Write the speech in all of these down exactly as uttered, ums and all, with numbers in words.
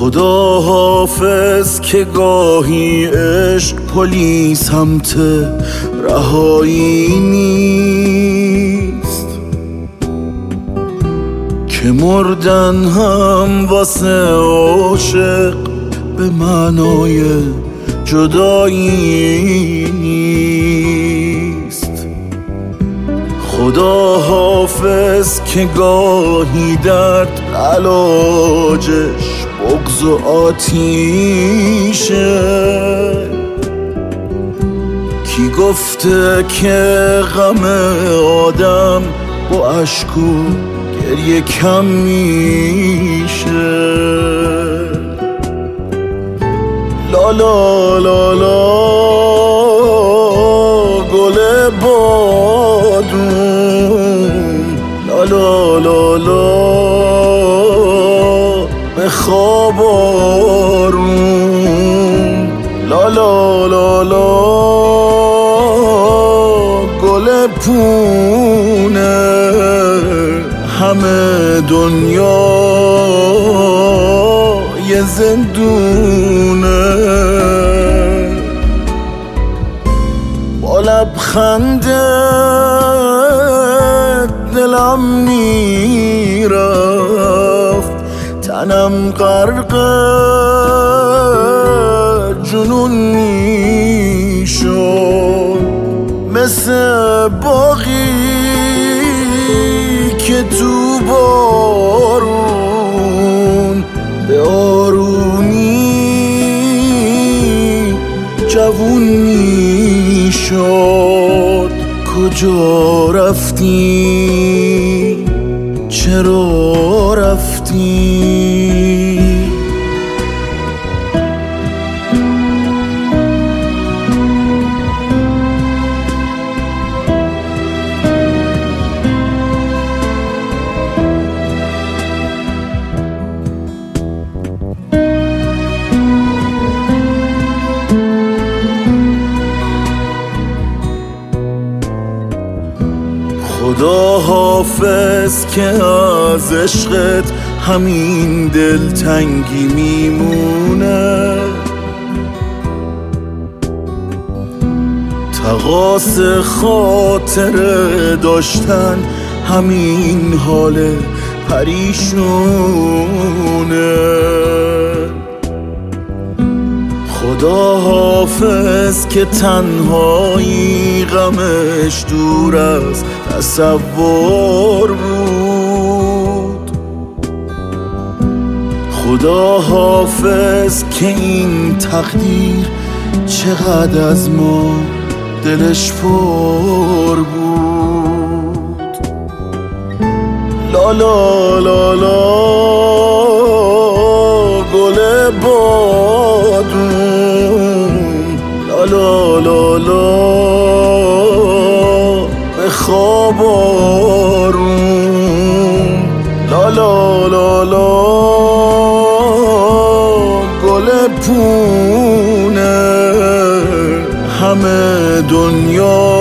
خدا حافظ که گاهی عشق پلی سمت رهایی نیست، که مردن هم واسه عاشق به معنای جدایی نیست. خدا حافظ که گاهی درد علاجش بغض و آتیشه. کی گفته که غم آدم با اشک و گریه کم میشه؟ لا لا لا لا گل بادون، لا لا لا لا به خواب آروم، لا لا لا لا گل پونه. همه دنیا یه زندونه، با لبخنده دلم میرفت، تنم غرق جنون میشد، مثل باغی که تو بارون به آرومی جوون میشد. کجا رفتی؟ چرا رفتی؟ خدا حافظ که از عشقت همین دلتنگی میمونه، تقاص خاطر داشتن همین حال پریشونه. خدا حافظ که تنهایی غمش دور از تصور بود. خدا حافظ که این تقدیر چقدر از ما دلش پر بود. لا لا لا لا گل بادون، لا لا لا لا به خواب آروم، لا لا لا لا گل پونه. همه دنیا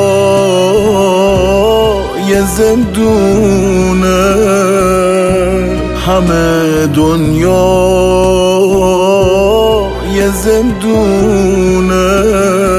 یه زندونه، همه دنیا یه زندونه.